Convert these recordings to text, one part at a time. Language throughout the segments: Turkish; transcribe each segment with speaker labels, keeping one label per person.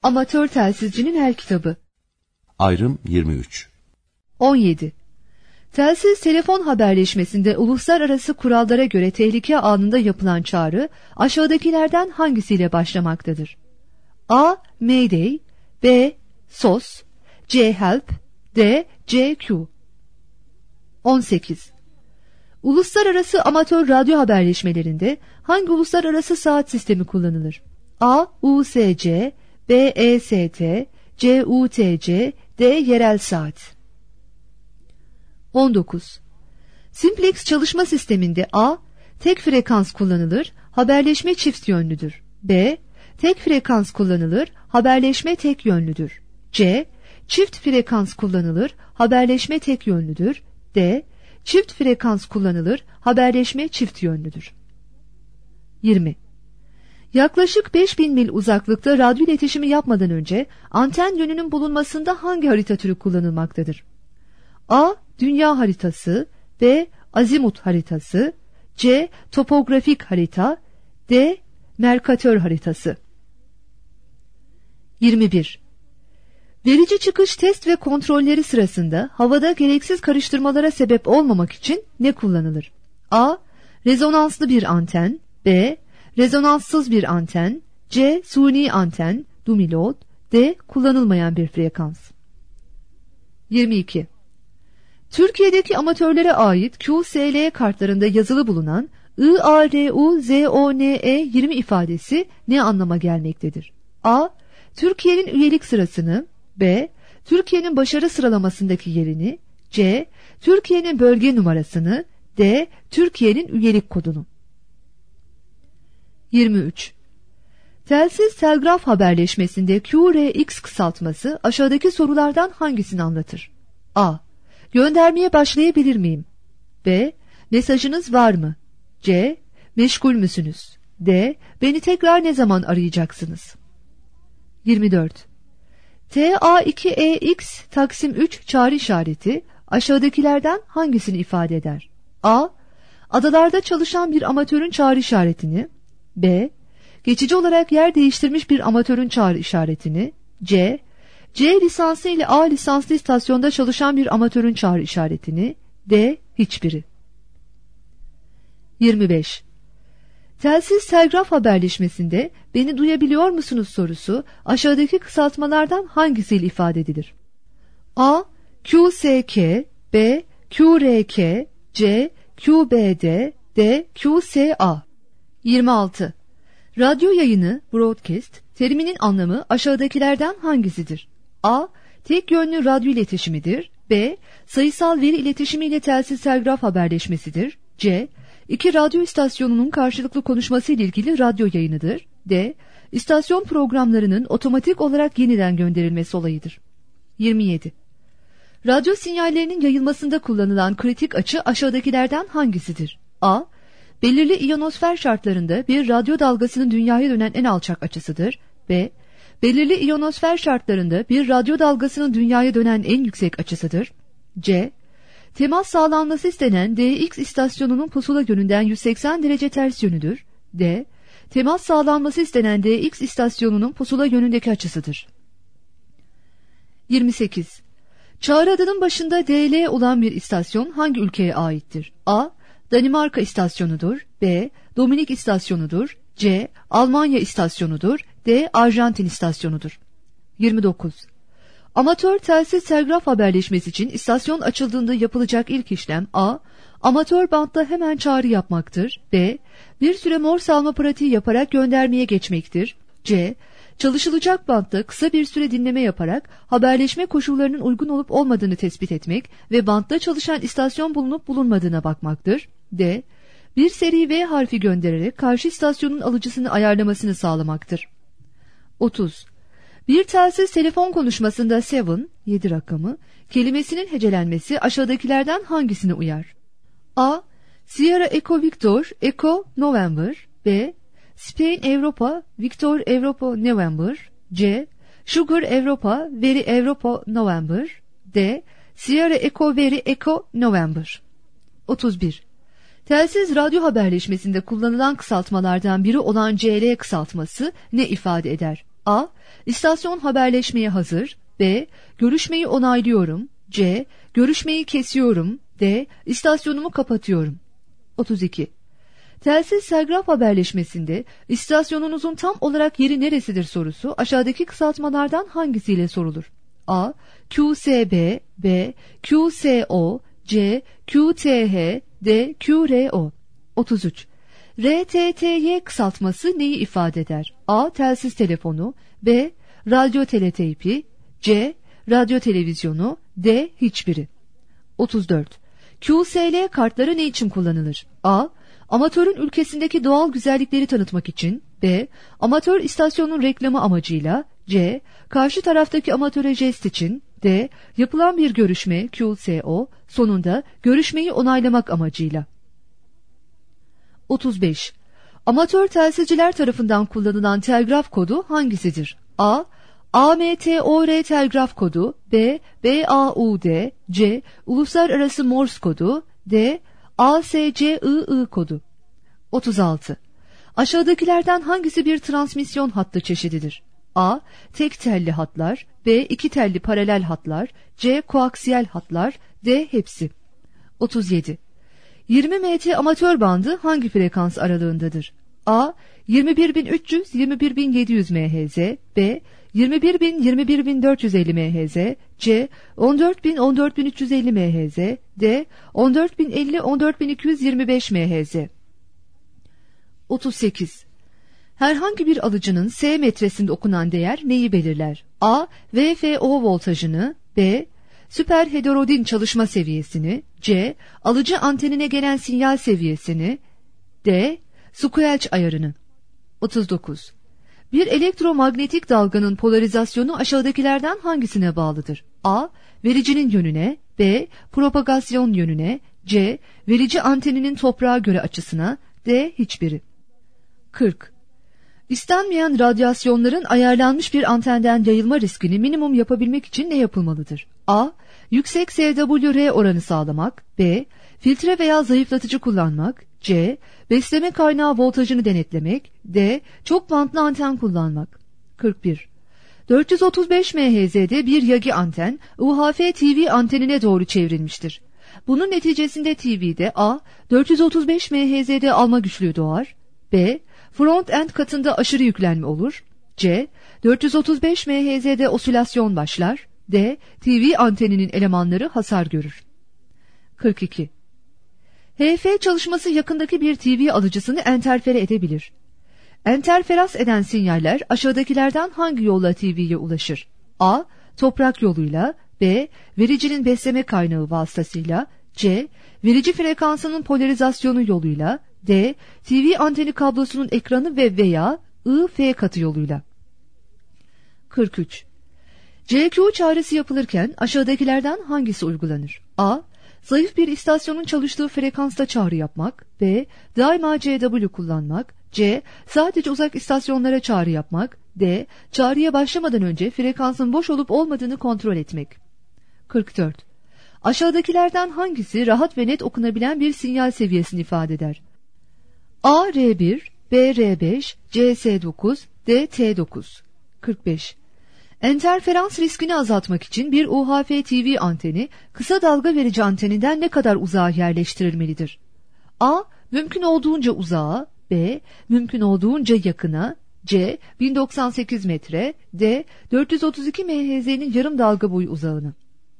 Speaker 1: Amatör telsizcinin her kitabı.
Speaker 2: Ayrım 23.
Speaker 1: 17. Telsiz telefon haberleşmesinde uluslararası kurallara göre tehlike anında yapılan çağrı aşağıdakilerden hangisiyle başlamaktadır? A. Mayday, B. SOS, C. Help, D. CQ. 18. Uluslararası amatör radyo haberleşmelerinde hangi uluslararası saat sistemi kullanılır? A. USC, B. EST, C. UTC, D. Yerel saat. 19. Simplex çalışma sisteminde A. Tek frekans kullanılır, haberleşme çift yönlüdür. B. Tek frekans kullanılır, haberleşme tek yönlüdür. C. Çift frekans kullanılır, haberleşme tek yönlüdür. D. Çift frekans kullanılır, haberleşme çift yönlüdür. 20. Yaklaşık 5000 mil uzaklıkta radyo iletişimi yapmadan önce anten yönünün bulunmasında hangi harita türü kullanılmaktadır? A. Dünya haritası, B. Azimut haritası, C. Topografik harita, D. Merkatör haritası. 21. Verici çıkış test ve kontrolleri sırasında havada gereksiz karıştırmalara sebep olmamak için ne kullanılır? A. Rezonanslı bir anten, B. Rezonanssız bir anten, C. Suni anten, dumilot, D. Kullanılmayan bir frekans. 22. Türkiye'deki amatörlere ait QSL kartlarında yazılı bulunan IARUZONE 20 ifadesi ne anlama gelmektedir? A. Türkiye'nin üyelik sırasını, B. Türkiye'nin başarı sıralamasındaki yerini, C. Türkiye'nin bölge numarasını, D. Türkiye'nin üyelik kodunu. 23. Telsiz telgraf haberleşmesinde QRX kısaltması aşağıdaki sorulardan hangisini anlatır? A. Göndermeye başlayabilir miyim? B. Mesajınız var mı? C. Meşgul müsünüz? D. Beni tekrar ne zaman arayacaksınız? 24. TA2EX Taksim 3 çağrı işareti aşağıdakilerden hangisini ifade eder? A. Adalarda çalışan bir amatörün çağrı işaretini, B. Geçici olarak yer değiştirmiş bir amatörün çağrı işaretini, C. C lisansı ile A lisanslı istasyonda çalışan bir amatörün çağrı işaretini, D. Hiçbiri. 25. Telsiz telgraf haberleşmesinde beni duyabiliyor musunuz sorusu aşağıdaki kısaltmalardan hangisiyle ifade edilir? A. QSK, B. QRK, C. QBD, D. QSA. 26. Radyo yayını, broadcast, teriminin anlamı aşağıdakilerden hangisidir? A. Tek yönlü radyo iletişimidir. B. Sayısal veri iletişimiyle telsiz telgraf haberleşmesidir. C. İki radyo istasyonunun karşılıklı konuşması ile ilgili radyo yayınıdır. D. İstasyon programlarının otomatik olarak yeniden gönderilmesi olayıdır. 27. Radyo sinyallerinin yayılmasında kullanılan kritik açı aşağıdakilerden hangisidir? A. Belirli iyonosfer şartlarında bir radyo dalgasının dünyaya dönen en alçak açısıdır. B. Belirli iyonosfer şartlarında bir radyo dalgasının dünyaya dönen en yüksek açısıdır. C. Temas sağlanması istenen DX istasyonunun pusula yönünden 180 derece ters yönüdür. D. Temas sağlanması istenen DX istasyonunun pusula yönündeki açısıdır. 28. Çağrı adının başında DL olan bir istasyon hangi ülkeye aittir? A. Danimarka istasyonudur. B. Dominik istasyonudur. C. Almanya istasyonudur. D. Arjantin istasyonudur. 29. Amatör telsiz telgraf haberleşmesi için istasyon açıldığında yapılacak ilk işlem A. Amatör bantta hemen çağrı yapmaktır. B. Bir süre Morse alma pratiği yaparak göndermeye geçmektir. C. Çalışılacak bantta kısa bir süre dinleme yaparak haberleşme koşullarının uygun olup olmadığını tespit etmek ve bantta çalışan istasyon bulunup bulunmadığına bakmaktır. D. Bir seri V harfi göndererek karşı istasyonun alıcısını ayarlamasını sağlamaktır. 30. Bir telsiz telefon konuşmasında 7 rakamı kelimesinin hecelenmesi aşağıdakilerden hangisine uyar? A. Sierra Echo Victor Echo November. B. Spain Europa Victor Europa November. C. Sugar Europa Veri Europa November. D. Sierra Echo Veri Echo November. 31. Telsiz radyo haberleşmesinde kullanılan kısaltmalardan biri olan CL kısaltması ne ifade eder? A. İstasyon haberleşmeye hazır. B. Görüşmeyi onaylıyorum. C. Görüşmeyi kesiyorum. D. İstasyonumu kapatıyorum. 32. Telsiz telgraf haberleşmesinde istasyonunuzun tam olarak yeri neresidir sorusu aşağıdaki kısaltmalardan hangisiyle sorulur? A. QSB, B. QSO, C. QTH, D. QRO. 33. RTTY kısaltması neyi ifade eder? A. Telsiz telefonu, B. Radyo teleteypi, C. Radyo televizyonu, D. Hiçbiri. 34. QSL kartları ne için kullanılır? A. Amatörün ülkesindeki doğal güzellikleri tanıtmak için, B. Amatör istasyonun reklamı amacıyla, C. Karşı taraftaki amatöre jest için, D. Yapılan bir görüşme QSO sonunda görüşmeyi onaylamak amacıyla. 35. Amatör telsizciler tarafından kullanılan telgraf kodu hangisidir? A. AMTOR telgraf kodu, B. BAUD, C. Uluslararası Morse kodu, D. ASCII kodu. 36. Aşağıdakilerden hangisi bir transmisyon hattı çeşididir? A. Tek telli hatlar, B. İki telli paralel hatlar, C. Koaksiyel hatlar, D. Hepsi. 37. 20 MT amatör bandı hangi frekans aralığındadır? A. 21300-21700 MHz, B. 21000-21450 MHz, C. 14000-14350 MHz, D. 14050-14225 MHz. 38. Herhangi bir alıcının S metresinde okunan değer neyi belirler? A. VFO voltajını, B. Süper heterodin çalışma seviyesini, C. Alıcı antenine gelen sinyal seviyesini, D. Squelch ayarını. 39. Bir elektromanyetik dalganın polarizasyonu aşağıdakilerden hangisine bağlıdır? A. Vericinin yönüne, B. Propagasyon yönüne, C. Verici anteninin toprağa göre açısına, D. Hiçbiri. 40. İstenmeyen radyasyonların ayarlanmış bir antenden yayılma riskini minimum yapabilmek için ne yapılmalıdır? A. Yüksek SWR oranı sağlamak, B. Filtre veya zayıflatıcı kullanmak, C. Besleme kaynağı voltajını denetlemek, D. Çok bantlı anten kullanmak. 41. 435 MHz'de bir yagi anten UHF TV antenine doğru çevrilmiştir. Bunun neticesinde TV'de A. 435 MHz'de alma güçlüğü doğar, B. Front end katında aşırı yüklenme olur, C. 435 MHz'de osilasyon başlar, D. TV anteninin elemanları hasar görür. 42. HF çalışması yakındaki bir TV alıcısını enterfere edebilir. Enterferans eden sinyaller aşağıdakilerden hangi yolla TV'ye ulaşır? A. Toprak yoluyla, B. Vericinin besleme kaynağı vasıtasıyla, C. Verici frekansının polarizasyonu yoluyla, D. TV anteni kablosunun ekranı ve veya I-F katı yoluyla. 43. CQ çağrısı yapılırken aşağıdakilerden hangisi uygulanır? A. Zayıf bir istasyonun çalıştığı frekansta çağrı yapmak, B. Daima CW kullanmak, C. Sadece uzak istasyonlara çağrı yapmak, D. Çağrıya başlamadan önce frekansın boş olup olmadığını kontrol etmek. 44. Aşağıdakilerden hangisi rahat ve net okunabilen bir sinyal seviyesini ifade eder? A. R1, B. R5, C. S9, D. T9. 45. Enterferans riskini azaltmak için bir UHF TV anteni kısa dalga verici anteninden ne kadar uzağa yerleştirilmelidir? A. Mümkün olduğunca uzağa, B. Mümkün olduğunca yakına, C. 1098 metre, D. 432 MHz'nin yarım dalga boyu uzağına.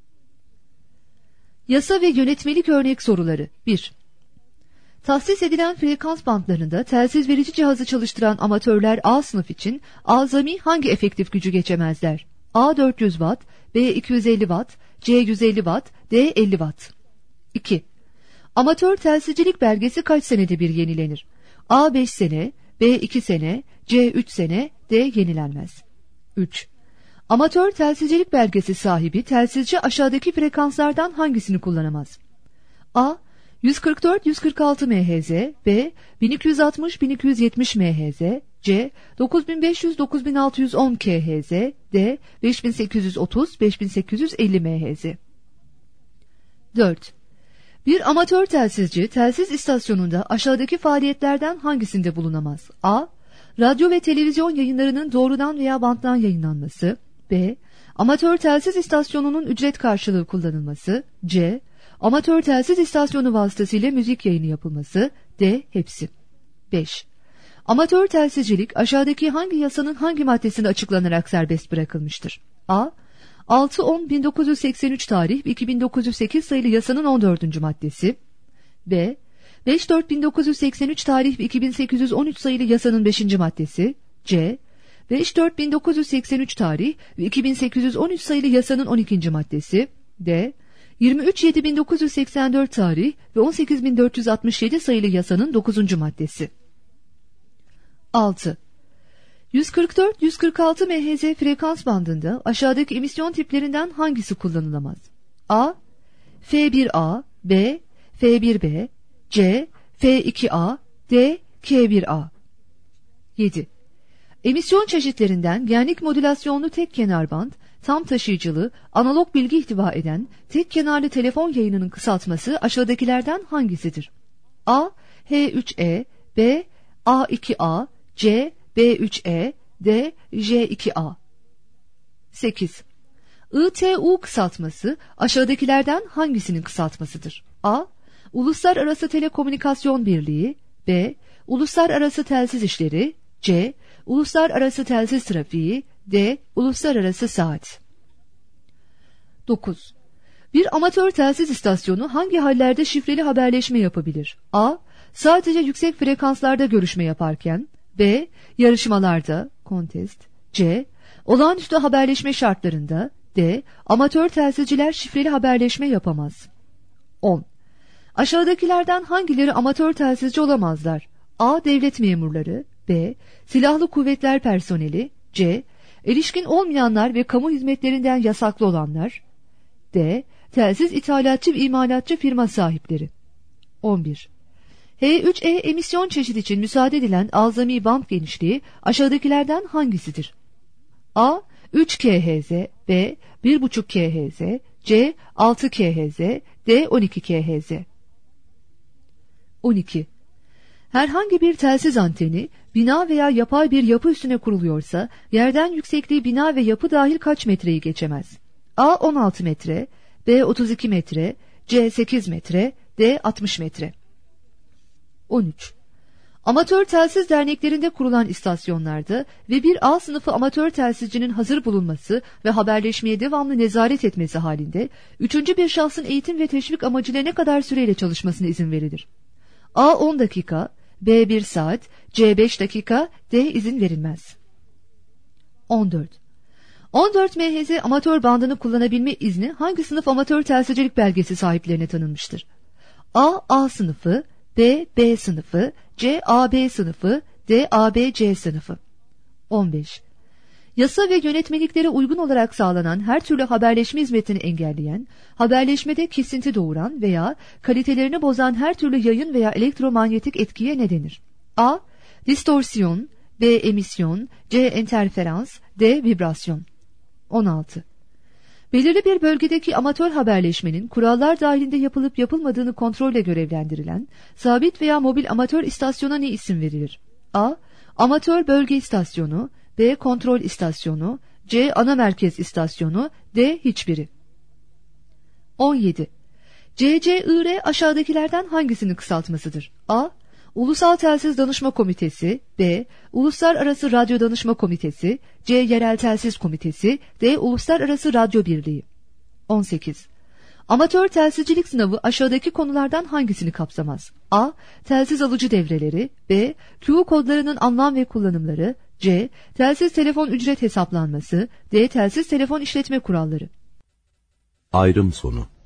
Speaker 1: Yasa ve yönetmelik örnek soruları. 1. Tahsis edilen frekans bantlarında telsiz verici cihazı çalıştıran amatörler A sınıf için azami hangi efektif gücü geçemezler? A 400 Watt, B 250 Watt, C 150 Watt, D 50 Watt. 2. Amatör telsizcilik belgesi kaç senede bir yenilenir? A 5 sene, B 2 sene, C 3 sene, D yenilenmez. 3. Amatör telsizcilik belgesi sahibi telsizci aşağıdaki frekanslardan hangisini kullanamaz? A 144-146 MHz, B 1260-1270 MHz, C 9500-9610 kHz, D 5830-5850 MHz. 4. Bir amatör telsizci telsiz istasyonunda aşağıdaki faaliyetlerden hangisinde bulunamaz? A. Radyo ve televizyon yayınlarının doğrudan veya banttan yayınlanması. B. Amatör telsiz istasyonunun ücret karşılığı kullanılması. C. Amatör telsiz istasyonu vasıtasıyla müzik yayını yapılması. D. Hepsi. 5. Amatör telsizcilik aşağıdaki hangi yasanın hangi maddesinde açıklanarak serbest bırakılmıştır? A. 6-10-1983 tarih 2908 sayılı yasanın 14. maddesi. B. 5-4-1983 tarih 2813 sayılı yasanın 5. maddesi. C. 5-4-1983 tarih 2813 sayılı yasanın 12. maddesi. D. 23-7-1984 tarih ve 18.467 sayılı yasanın 9. maddesi. 6. 144-146 MHz frekans bandında aşağıdaki emisyon tiplerinden hangisi kullanılamaz? A. F1A, B. F1B, C. F2A, D. K1A. 7. Emisyon çeşitlerinden genlik modülasyonlu tek kenar band, tam taşıyıcılı, analog bilgi ihtiva eden tek kenarlı telefon yayınının kısaltması aşağıdakilerden hangisidir? A. H3E, B. A2A, C. B3E, D. J2A. 8. ITU kısaltması aşağıdakilerden hangisinin kısaltmasıdır? A. Uluslararası Telekomünikasyon Birliği, B. Uluslararası Telsiz İşleri, C. Uluslararası Telsiz Trafiği, D. Uluslararası Saat. 9. Bir amatör telsiz istasyonu hangi hallerde şifreli haberleşme yapabilir? A. Sadece yüksek frekanslarda görüşme yaparken, B. Yarışmalarda, contest, C. Olağanüstü haberleşme şartlarında, D. Amatör telsizciler şifreli haberleşme yapamaz. 10. Aşağıdakilerden hangileri amatör telsizci olamazlar? A. Devlet memurları, B. Silahlı kuvvetler personeli, C. Erişkin olmayanlar ve kamu hizmetlerinden yasaklı olanlar, D. Telsiz ithalatçı ve imalatçı firma sahipleri. 11. H3E emisyon çeşidi için müsaade edilen azami band genişliği aşağıdakilerden hangisidir? A. 3 kHz, B. 1,5 kHz, C. 6 kHz, D. 12 kHz. 12. Herhangi bir telsiz anteni, bina veya yapay bir yapı üstüne kuruluyorsa, yerden yüksekliği bina ve yapı dahil kaç metreyi geçemez? A. 16 metre, B. 32 metre, C. 8 metre, D. 60 metre. 13. Amatör telsiz derneklerinde kurulan istasyonlarda ve bir A sınıfı amatör telsizcinin hazır bulunması ve haberleşmeye devamlı nezaret etmesi halinde, üçüncü bir şahsın eğitim ve teşvik amacıyla ne kadar süreyle çalışmasına izin verilir? A. 10 dakika, B. 1 saat, C. 5 dakika, D. izin verilmez. 14. 14 MHz amatör bandını kullanabilme izni hangi sınıf amatör telsizcilik belgesi sahiplerine tanınmıştır? A. A sınıfı, B. B sınıfı, C. AB sınıfı, D. ABC sınıfı. 15. Yasa ve yönetmeliklere uygun olarak sağlanan her türlü haberleşme hizmetini engelleyen, haberleşmede kesinti doğuran veya kalitelerini bozan her türlü yayın veya elektromanyetik etkiye ne denir? A. Distorsiyon, B. Emisyon, C. Interferans, D. Vibrasyon. 16. Belirli bir bölgedeki amatör haberleşmenin kurallar dahilinde yapılıp yapılmadığını kontrolle görevlendirilen sabit veya mobil amatör istasyona ne isim verilir? A. Amatör bölge istasyonu, B. Kontrol istasyonu, C. Ana merkez istasyonu, D. Hiçbiri. 17. CCIR aşağıdakilerden hangisinin kısaltmasıdır? A. Ulusal Telsiz Danışma Komitesi, B. Uluslararası Radyo Danışma Komitesi, C. Yerel Telsiz Komitesi, D. Uluslararası Radyo Birliği. 18. Amatör telsizcilik sınavı aşağıdaki konulardan hangisini kapsamaz? A. Telsiz alıcı devreleri, B. Q kodlarının anlam ve kullanımları, C. Telsiz telefon ücret hesaplanması, D. Telsiz telefon işletme kuralları.
Speaker 2: Ayrım sonu.